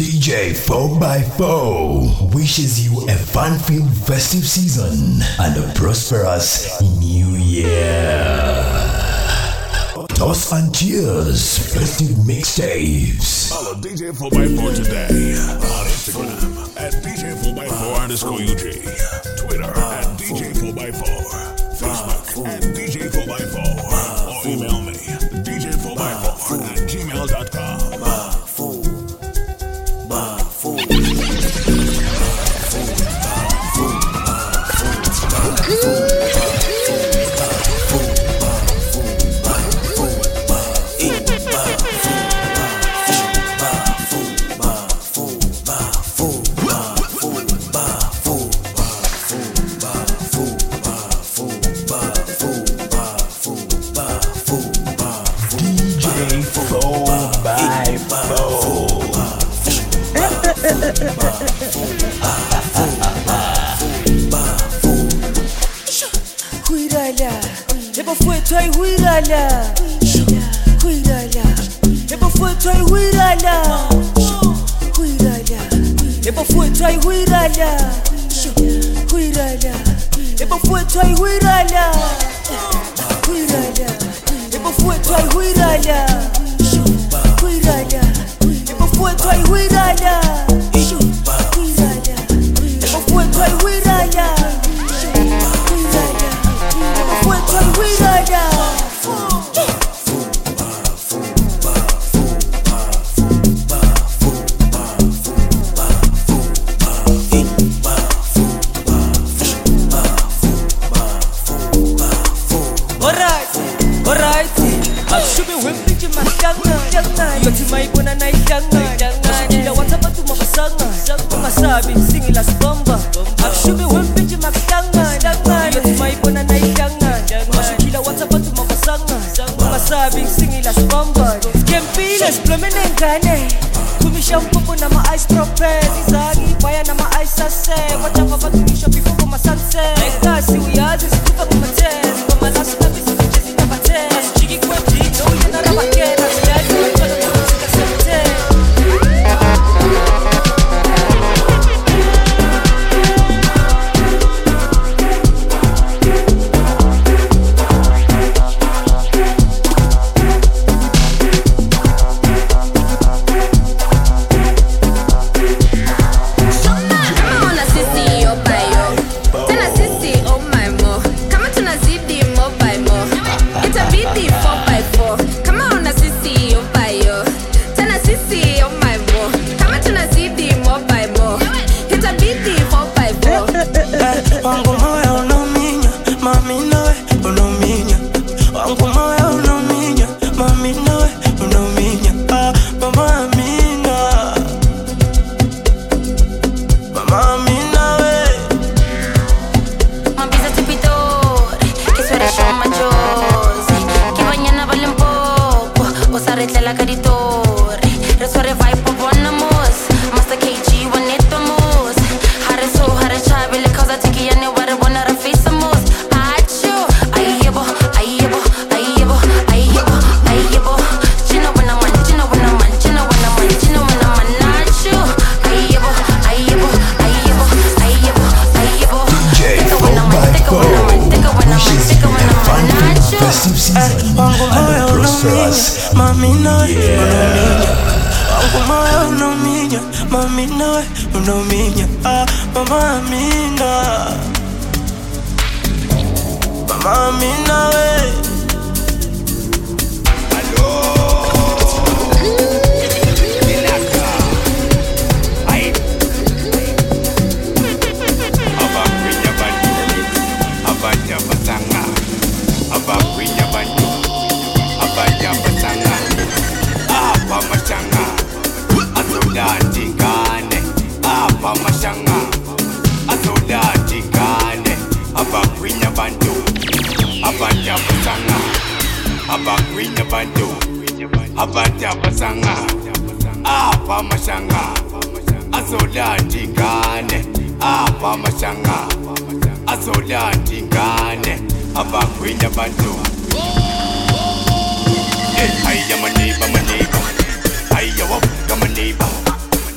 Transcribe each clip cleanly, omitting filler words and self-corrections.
DJ 4x4 wishes you a fun-filled festive season and a prosperous new year. Toss and cheers, festive mixtapes. Follow DJ 4x4 today on Instagram at DJ4x4_UG, Twitter at DJ4x4, Facebook at DJ4x4, or email me DJ4x4@gmail.com.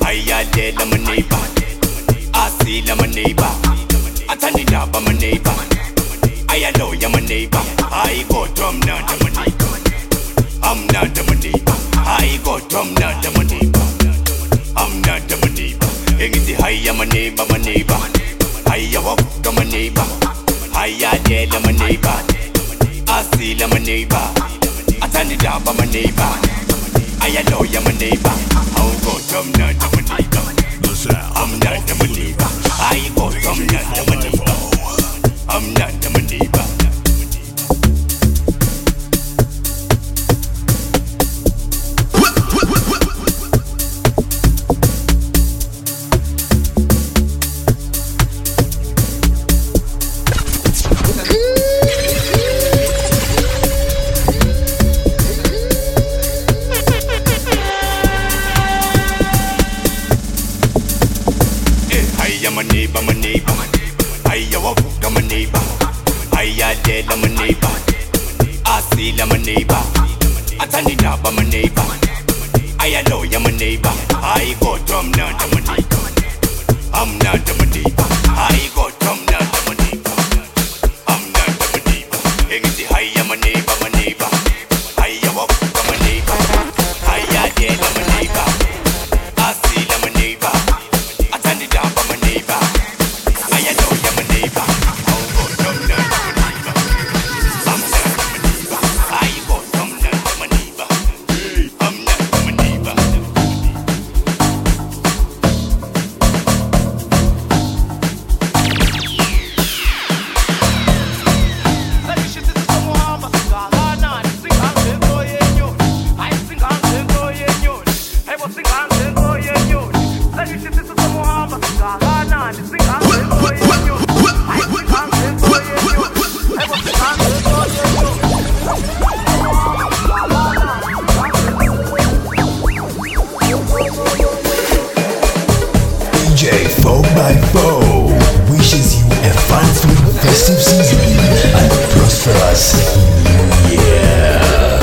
Ayadela my neighbor, Asila my neighbor, Atanidaba my neighbor, Ayaloya my neighbor, I go drum down to my neighbor, I'm not the neighbor, I go drum down to my neighbor, I'm not the neighbor, Engiti Haya my neighbor, Haya walk to my neighbor, Ayadela my neighbor, Asila my neighbor, Atanidaba my neighbor, Ayaloya my neighbor, I'll go drum down to my neighbor. I'm not the believer. I go from not the believer. I'm not the believer. My neighbor, I walk to my neighbor, I dead my neighbor, I see my neighbor, I turn it up my neighbor, I know my neighbor, I go drum down to my neighbor, I'm not the neighbor, I go drum down to my neighbor, I'm not the neighbor, Engiti Haya my neighbor, I walk to my neighbor, I dead my neighbor, I see my neighbor, I turn it up my neighbor. I know you're my neighbor. I'll go from there to my neighbor. I'm not my neighbor. I go from there to my neighbor. I'm not my neighbor. DJ 4x4 wishes you a fun-filled festive season and a prosperous new year.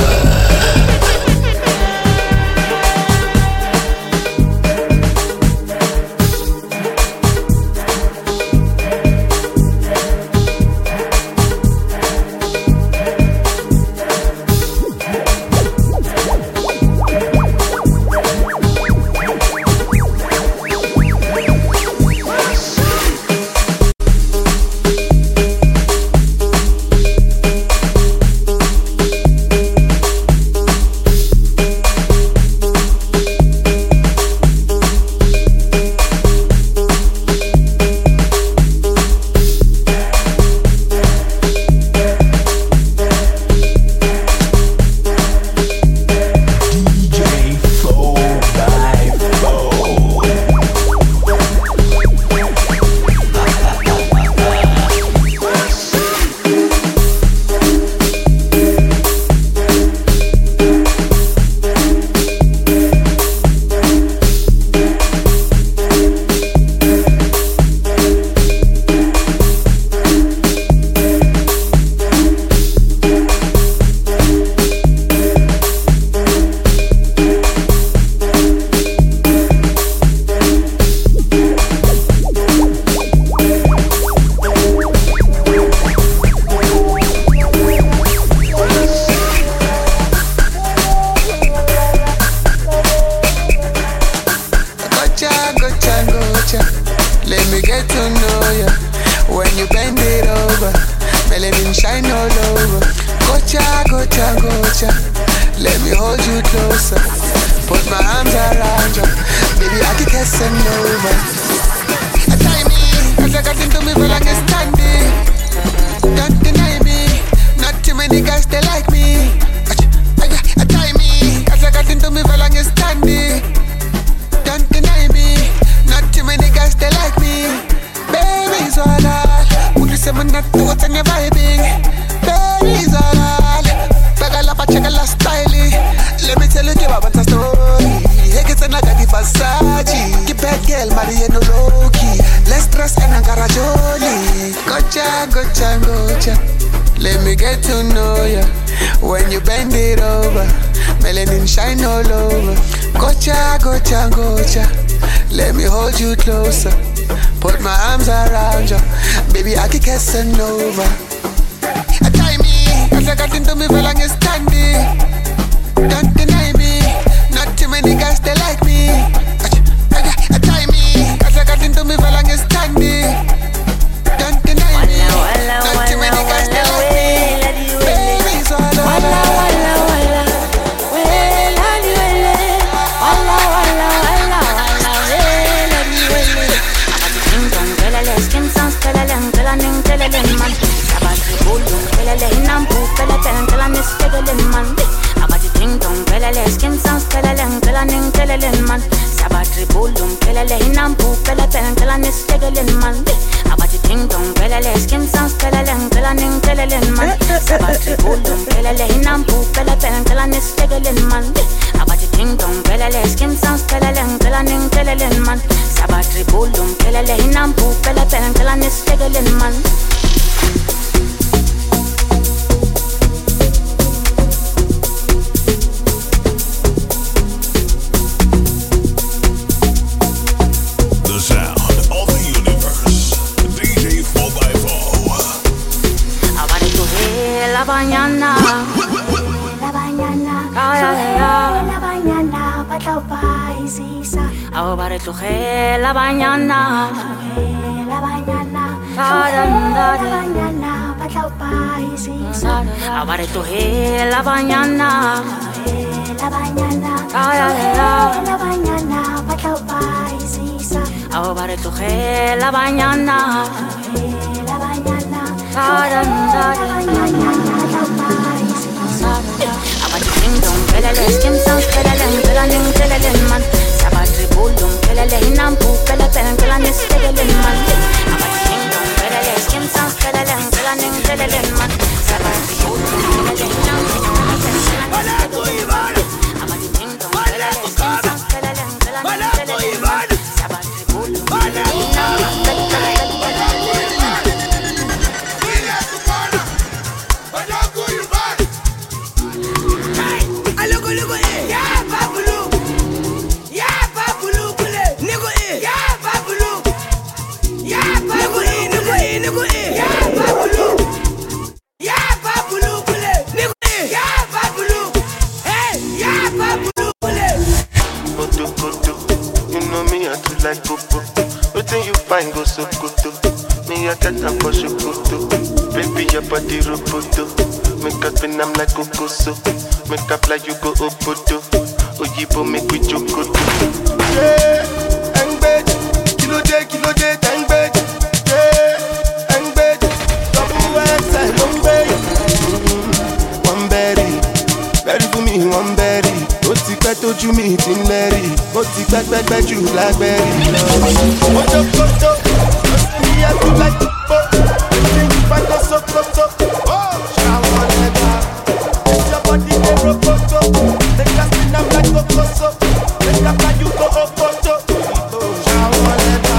Let me hold you closer. Put my arms around you. Baby, I can kiss and over. Tie me, cause I got into me for like a standing. Don't deny me. Not too many guys, they like me. Tie me, cause I got into me for like a standing. Don't deny me. Not too many guys, they like me. Baby, it's all right. Would you say I'm not to what's on your vibing? Baby, it's all right. Check a last style. Let me tell you about a story. Hey, it's another Versace. Keep that girl, marry no low key. Let's dress and a garajoli. Gotcha, gotcha, gotcha. Let me get to know ya. When you bend it over, melanin shine all over. Gotcha, gotcha, gotcha. me hold you closer. Put my arms around you. Baby, I keep kissing over. Tie me, cause I got into me for longest standing. Don't deny me. Not too many guys, they like me. Tie me, cause I got into me for longest standing. Don't deny me. Not too many guys, they like me. Baby, it's all over. La mañana, abare tu la mañana, abare tu la mañana, go so good too. Me I get up for shukutu. Baby your body roboto. Make up and I'm like kokoso. Make up like you go obodo. Oyibo make we jokoto. Yeah, and bed. Kilo day, thank bed. Yeah, and bed. Double XL, one bed. One berry. Berry for me, one berry. Ó ti pẹ́ tójú mi ti ń lẹ́rì. Ó ti pẹ́ jù lágbẹ́rì. Ojokoto, ó sì ní ẹ̀kú láti pọ̀. Èyí ń bá tó sókótó. Ṣàwọn ẹ̀dá, it's your body dey rokoto. Make us spin am like kokoso. Make up like you go okoto. Ṣàwọn ẹ̀dá.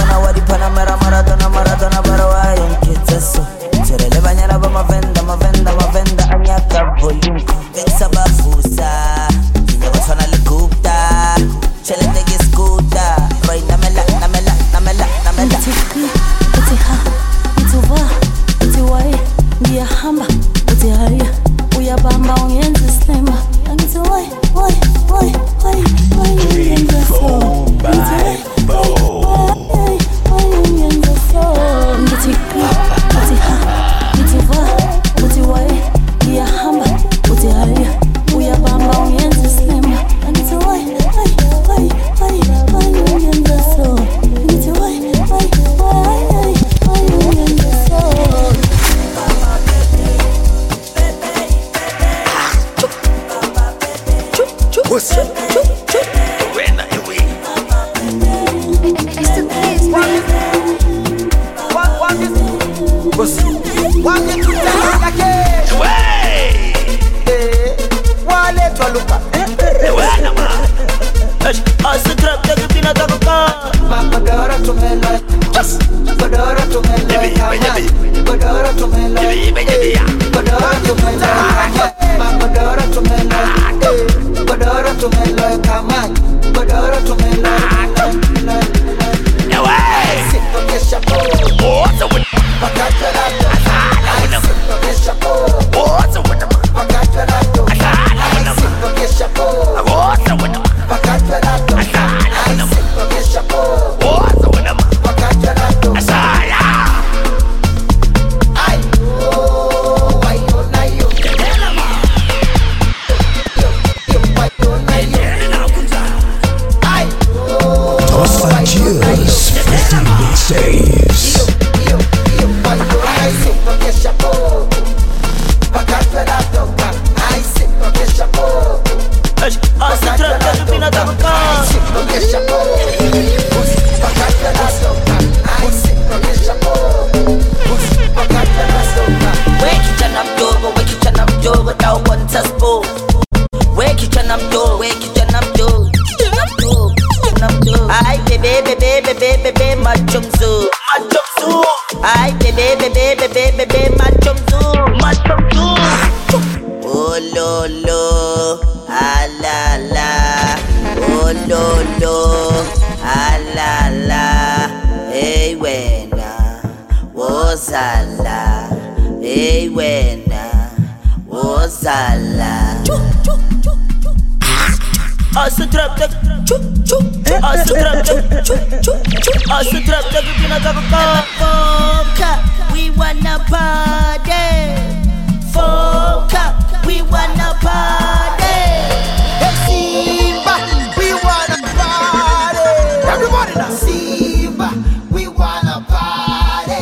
Maradona, wadi Panamera, Maradona, Barawa, young kids, so. Cherele banyana ba mavenda, anyaka volume. Gangsta bafusa, kinya watwana likupta. Chele nege skuta, boy namela. Uti ha, uti va, uti wai, ngia hamba, uti haya, uya bamba unyenzi slema. Uti wai, unyenzi so. Unyenzi so. Uti ha, uti va, uti wai, ngia hamba, uti haya, uya bamba unyenzi slema. Uti wai, unyenzi so. Uti wai, unyenzi so. What's up? When are you in? It's the place, man. What's up? We wanna party. Foka, we wanna party. Simba, we wanna party. Everybody now. Simba, we wanna party.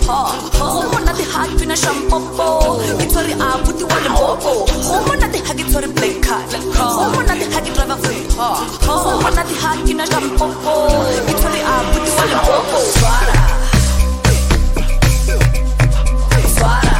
Homona the hard finish and popo. It's only I put the one in popo. Homona the hag it's only play card. Homona the hag driver free. Homona the hard finish and popo. It's only I put the one in popo. Swara. Swara.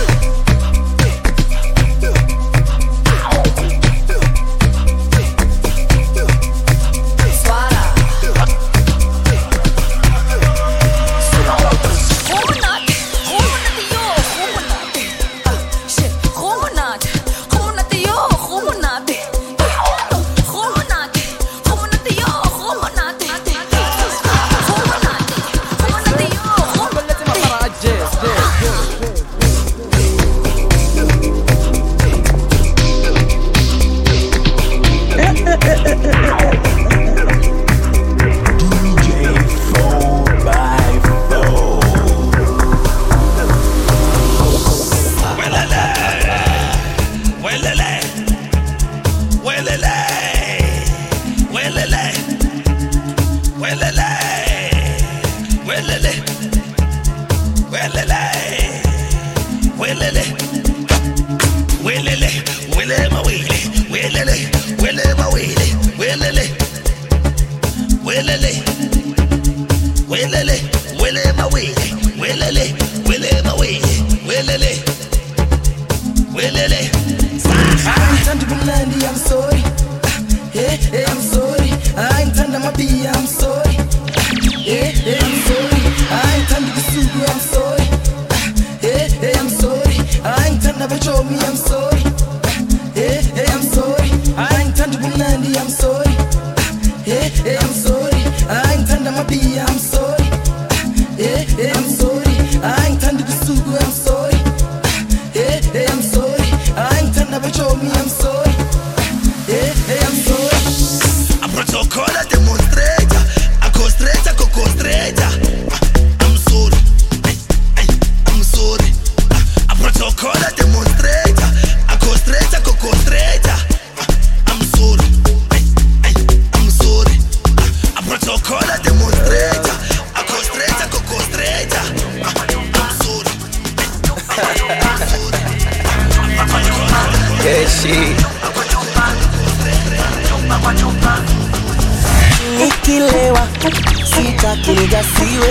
Nikilewa sitaki nigasiwe,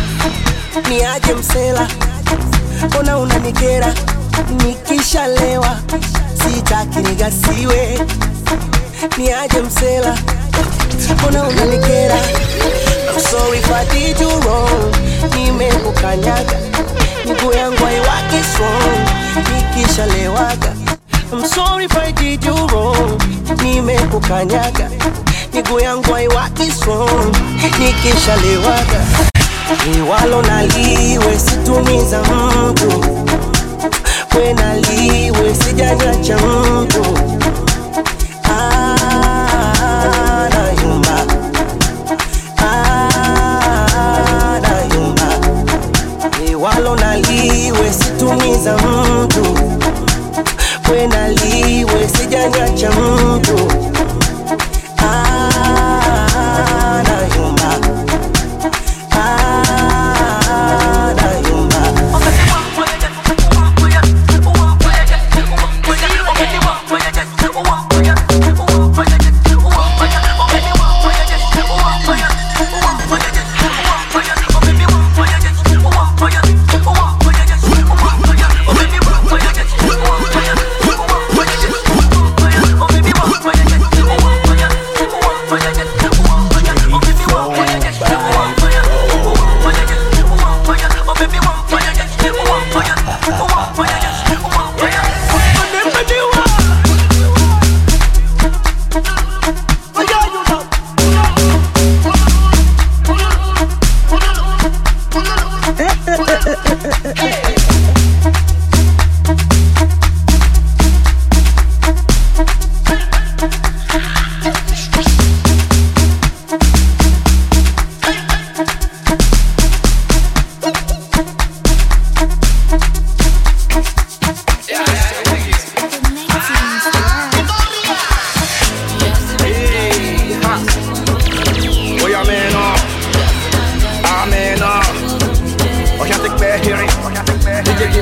niaje msela, ona unanikera. Nikishalewa sitaki nigasiwe, niaje msela, ona unanikera. I'm sorry if I did you wrong, nimekukanyaga, miguu yangu haiwaki strong nikishalewaga. I'm sorry if I did you wrong, nimekukanyaga, miguu yangu haiwaki strong nikishalewaga. Liwalo naliwe situmiza mtu, we naliwe sijanyacha mtu. Nayumba, nayumba. Liwalo naliwe situmiza mtu, we naliwe sijanyacha mtu.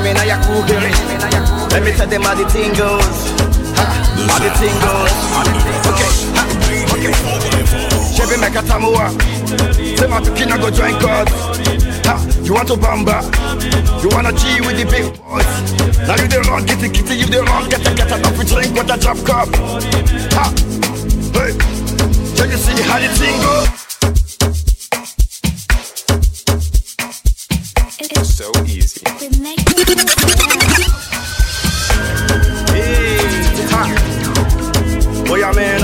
me now your cool girl. Let me tell them how the thing goes. How the thing goes. Okay. Chevy make a tamua. Say my pikina go join God. You want to bamba? You wanna G with the big boys? Now you the wrong kitty, you the wrong get enough to drink with a drop cup. Hey, can you see how the thing goes? It's so easy. Hey, boy, I'm in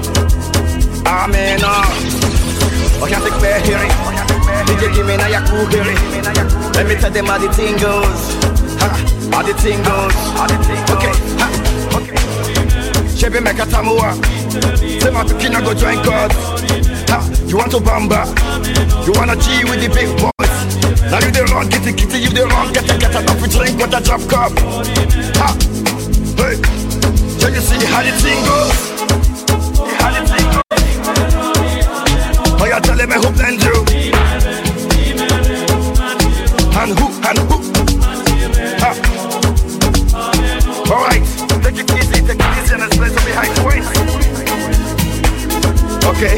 okay, I take fair hearing. DJ give me now your cool hearing. Let me tell them how the thing goes. How the thing goes. Okay, okay. Chevy make a tamua. Say my pikina go join God. You want to bamba? You wanna G with the big boys? Now you the wrong kitty, you the wrong get enough to drink with a drop cup. Hey, can you see how the thing goes? How the thing goes? Oh, you're telling me who blend you? And who? Alright, take it easy and let's play some behind the waist. Okay.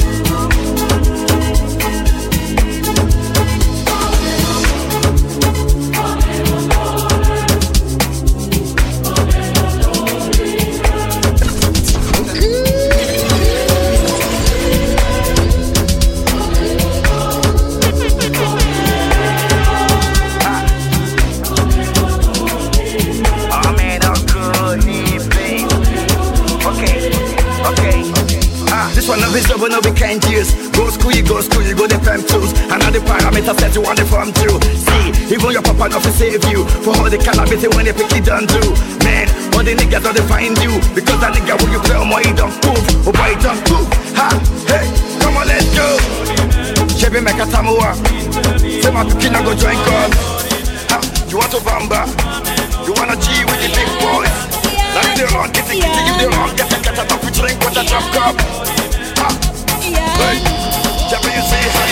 Visible, no we can't use. Go school, you go the fam tools. And all the parameters that you want to form to. See, even your papa not to save you. For all the calamity when they pick it done do. Man, all the niggas don't find you. Because that nigga when you play on my don't move. Oh boy, don't move. Ha, hey, come on, let's go. Chevy make a tamua. Say my pikina go join God. Ha, you want to bamba? You wanna G with the big boys? Now you the wrong, get you the wrong, get enough to drink with a drop cup. Hey, Jabba, you see how you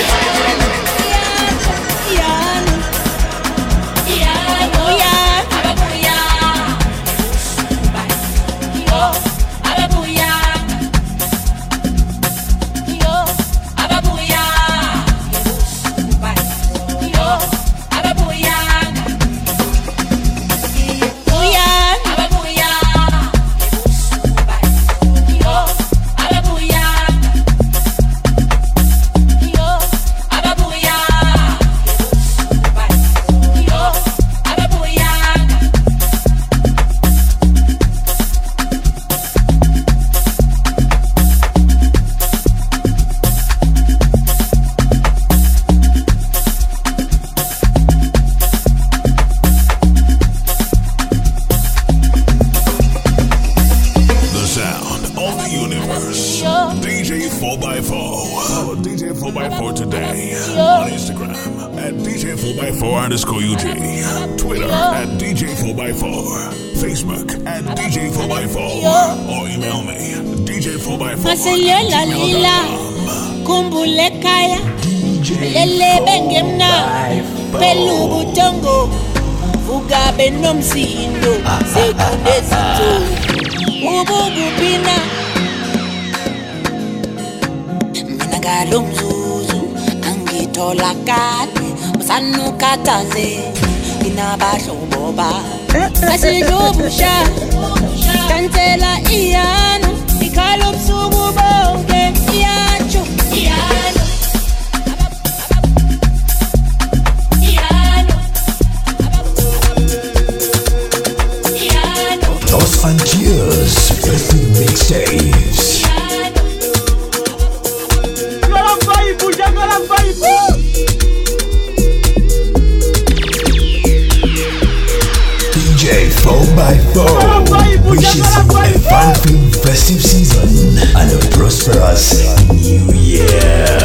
@DJ4x4_UG, Twitter @DJ4x4, Facebook @DJ4x4, or email me DJ4x4@gmail.com. Kumbule kaya, lele bengemna, pelubu tongo, ugabe nomsindo, sekunde zito, ubugu pina, minagalo mzuzu, angitola kati. Sanukataze inabashoboba asilubusha kansela iyano ikalo busuku bonke iyacho iyano Los Angeles Birthday Mixtapes. DJ 4x4 wishes you a fun-filled festive season and a prosperous new year.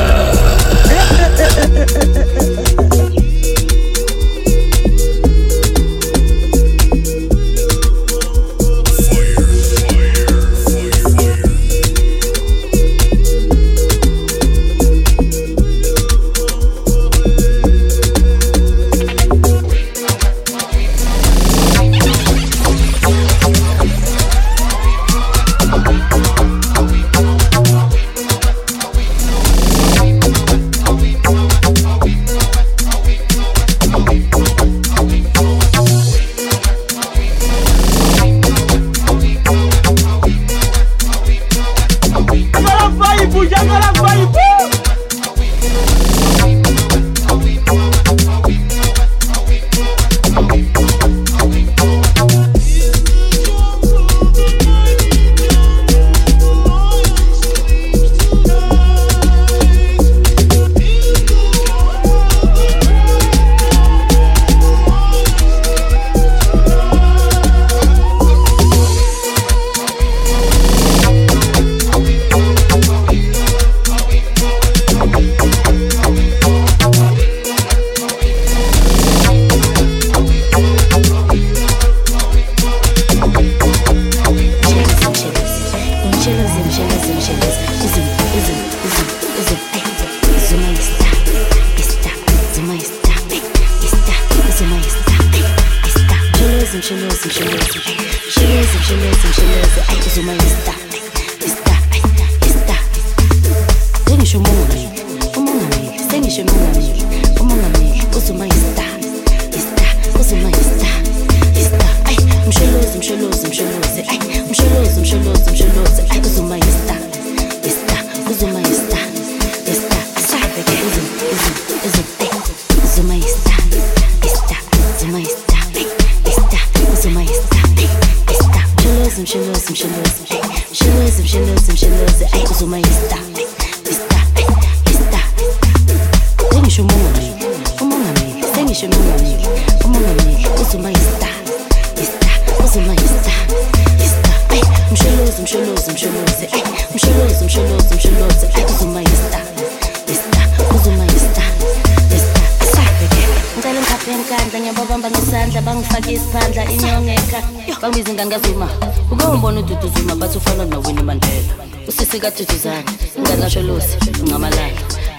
Ngangazuma ukubona ududuzuma bathi ufana noWinnie Mandela usisika thutuzana ngangasho losi ngamalala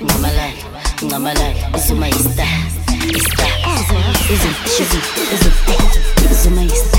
uzuma ista zuma ista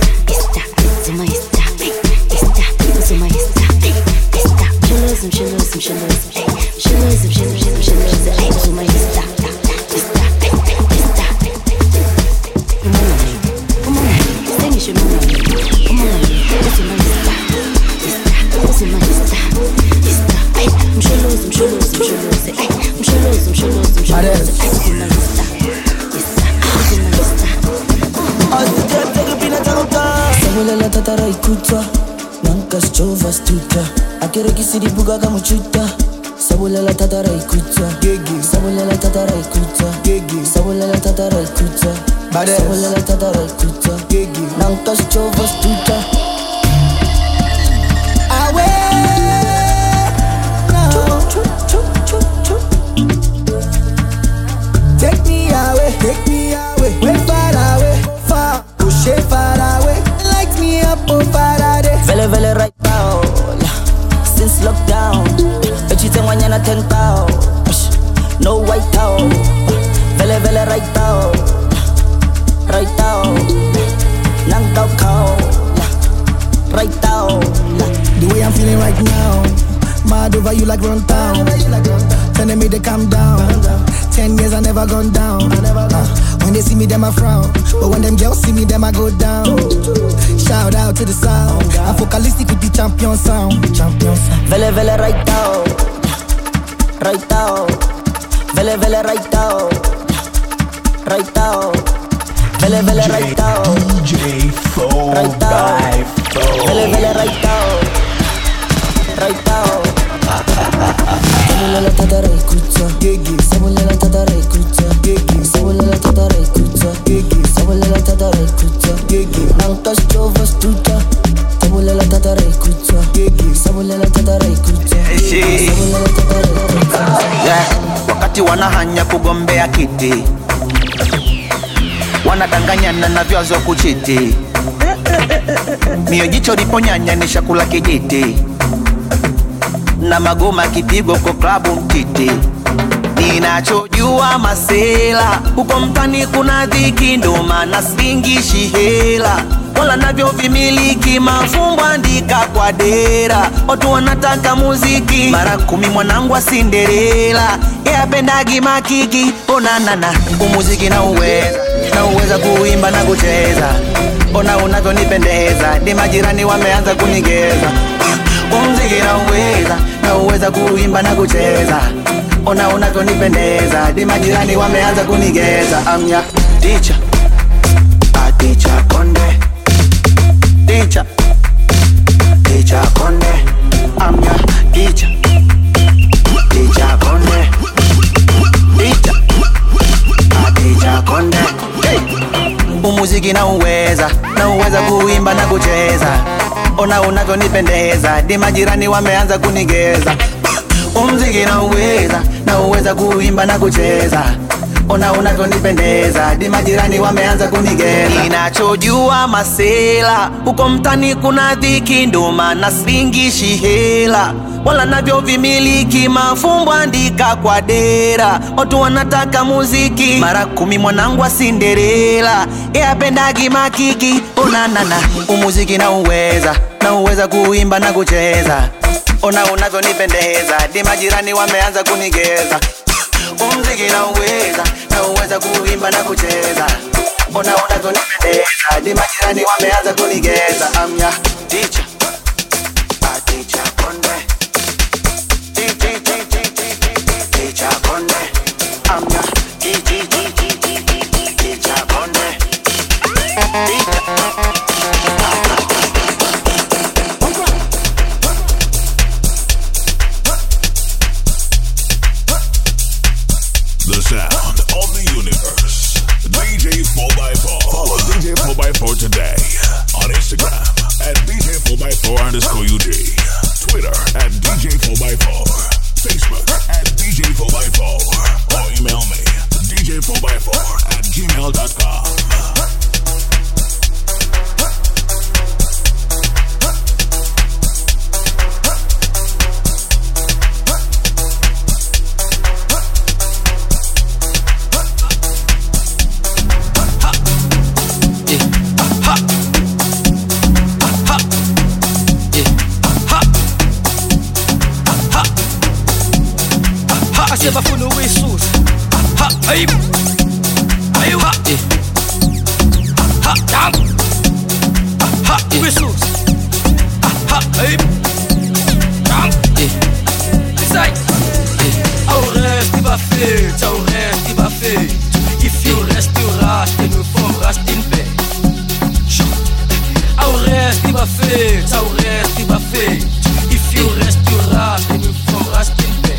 Buga kama chuta sabulela tatara ikuta sabulela tatara ikuta sabulela tatara ikuta sabulela tatara ikuta nanka chova stuta awe take me away way far push it far away light me up on Faraday vele right now since lockdown, but you think when you're not 10,000, no white out, vele right out, knocked out cow, right out. The way I'm feeling right now, mad over you like run town, telling me to calm down. 10 years I never gone down. When they see me, them I frown, but when them girls see me, them I go down. Shout out to the sound. I'm focalistic with the champion sound. Vele right out, vele right out, vele right out. DJ Fo right out, vele right out. Sabulela tatara ikuta, sabulela tatara ikuta, sabulela tatara ikuta, sabulela tatara ikuta, nanka chova stuta, sabulela tatara ikuta, sabulela tatara ikuta, sabulela tatara ikuta. Yeah, wakati wanahanya kugombea kiti, wanadanganyana na vyazo kuchiti, mio jicho liponyanya ni shakula kijiti, na magoma kipigo kwa klabu mtiti. Ninachojua masela huko mtani kuna dhiki, ndo maana singishi hela wala navyo vimiliki, mafumbo andika kwa dera, watu wanataka muziki mara 10 mwanangu wa Cinderella, yapendagi makiki. Onanana umuziki na uweza kuimba na kucheza, ona unavyonipendeza, ni majirani wameanza kunigeza. Umuziki na uweza kuimba na kucheza, ona unavyonipendeza, ni majirani wameanza kunigeza. Amya teacher, a teacher konde, teacher konde, amya teacher konde, a teacher konde. Hey. Umuziki na uweza kuimba na kucheza, ona unavyonipendeza, ni majirani wameanza kunigeza. Umuziki na uweza kuimba na kucheza, Ona unavyonipendeza, di majirani wameanza kunigeza. Ninachojua masela, huko mtani kuna dhiki, ndo maana singishi hela. Wala navyo vimiliki, mafumbo andika kwa dera. Watu wanataka muziki, mara 10 mwanangu wa Cinderella. Apendagi makiki, onanana, umuziki na uweza kuimba na kucheza. Ona unavyonipendeza, di majirani wameanza kunigeza. Umuziki na uweza kuimba na kucheza. Ona unavyonipendeza, di majirani wameanza kunigeza. I'm your teacher, a teacher Konde. Teacher Konde, I'm your teacher Konde. The sound of the universe. DJ 4x4. Follow DJ 4x4 today on Instagram at DJ 4x4_UG. Twitter at DJ 4x4. Facebook at DJ 4x4. Or email me DJ4x4@gmail.com. Bafuna ukuyisusa ha hey ayu ha ha down ha ukuyisusa ha hey down inside au reste il va faire if you rest you rest et nous font rest in paix au reste il va faire if you rest you rest et nous font rest in paix.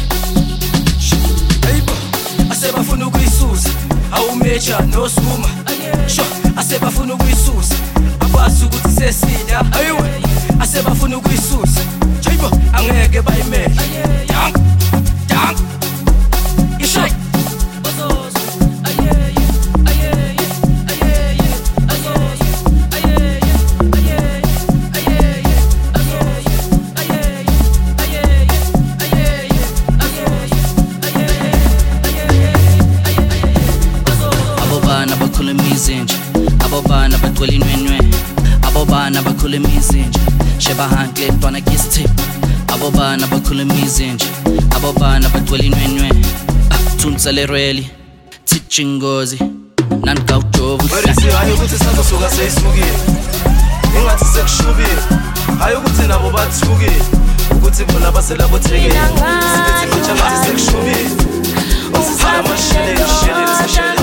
Asebafuna ukuyisusa awumecha nosuma sho asebafuna ukuyisusa abazi ukuthi sesida ayiwe asebafuna ukuyisusa jibo angeke bayimele dang dang ishay bazozo ayeye ayeye ayeye azozo ayeye ayeye ayeye azozo ayeye ayeye ayeye azozo Abobana bakhula imizinja, abobana bagcwele inwenwe, abobana bakhula imizinja, sheba hankle bana kistip. Abobana bakhula imizinja, abobana bagcwele inwenwe, thuntsele rally, tichingozi, nankawujovu. Barithi hayi ukuthi sazosuka seyisukile, ingathi sekushubile, hayi ukuthi nabo bathukile, ukuthi bona baselabo thekile, sithi manje ngathi sekushubile, usisala mashele shele seshele.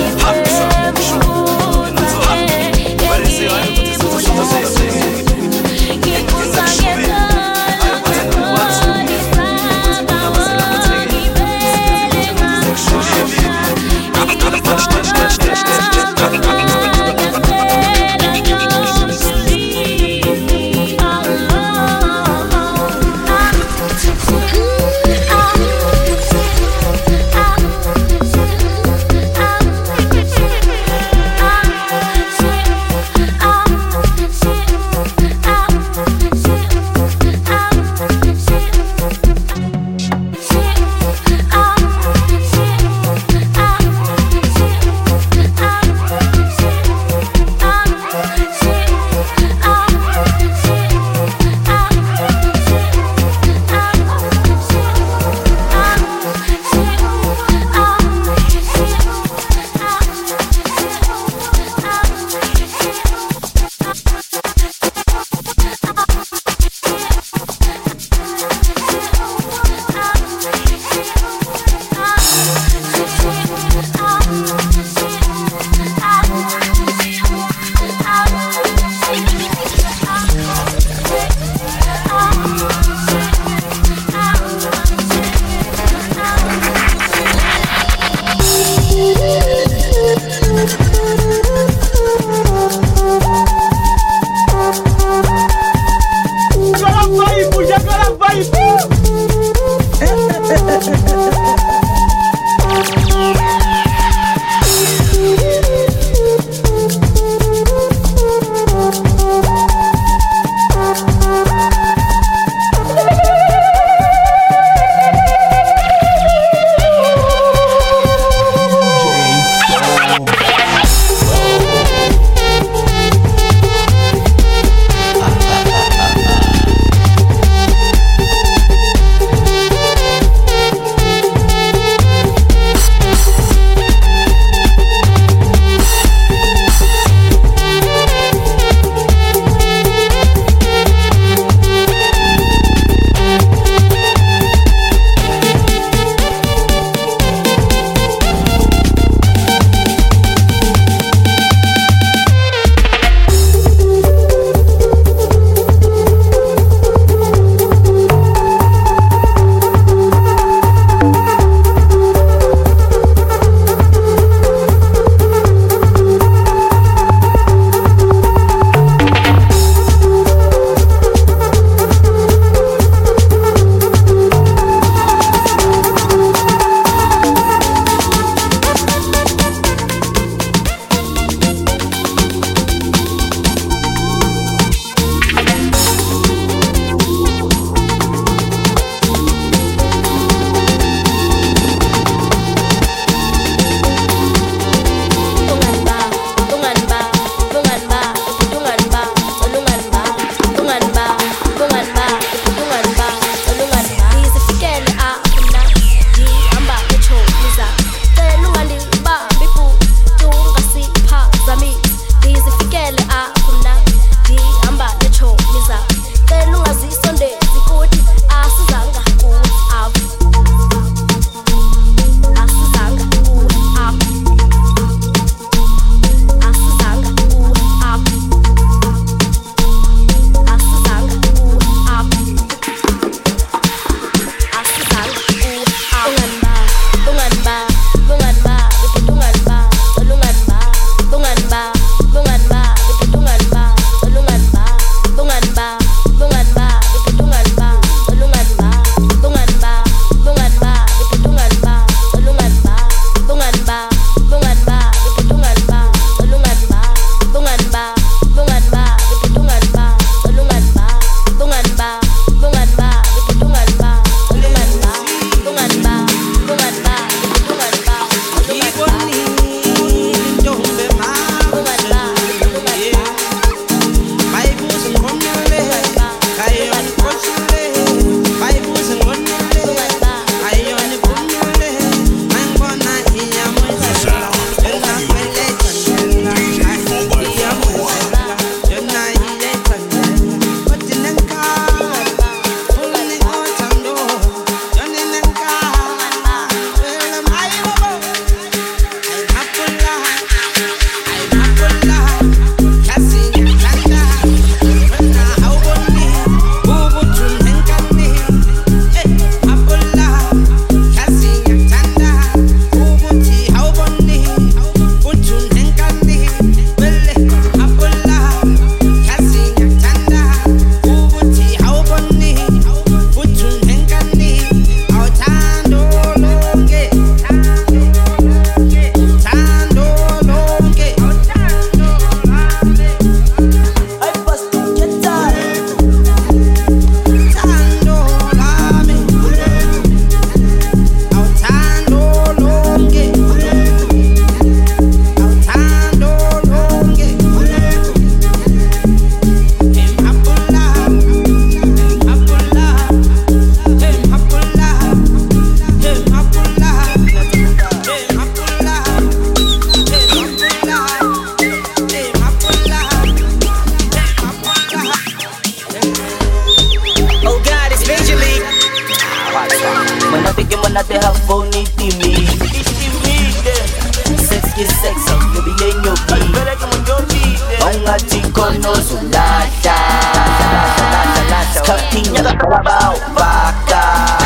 zulata Skaptinya ka kalabaw baka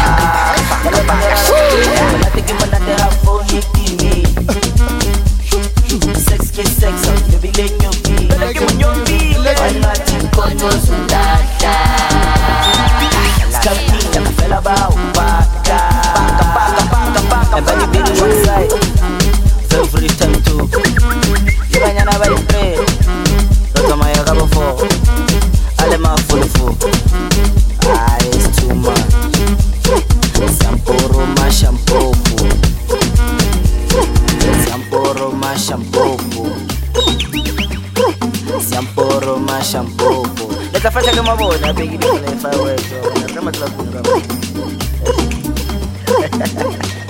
Natigin mo natin ang phone ni Kimi Sex kiss sex on bibilin yung B Lagyan mo yung B Panatin ko nyo zulata Skaptinya ka kalabaw baka And bali bili one side Every time too Gimana na bali pre Rata maya ka before Alema full full It's too much Samporo ma shampoo Samporo ma shampoo Samporo ma shampoo Let's have a mabo na bigi di ko na fireworks so na matlag ko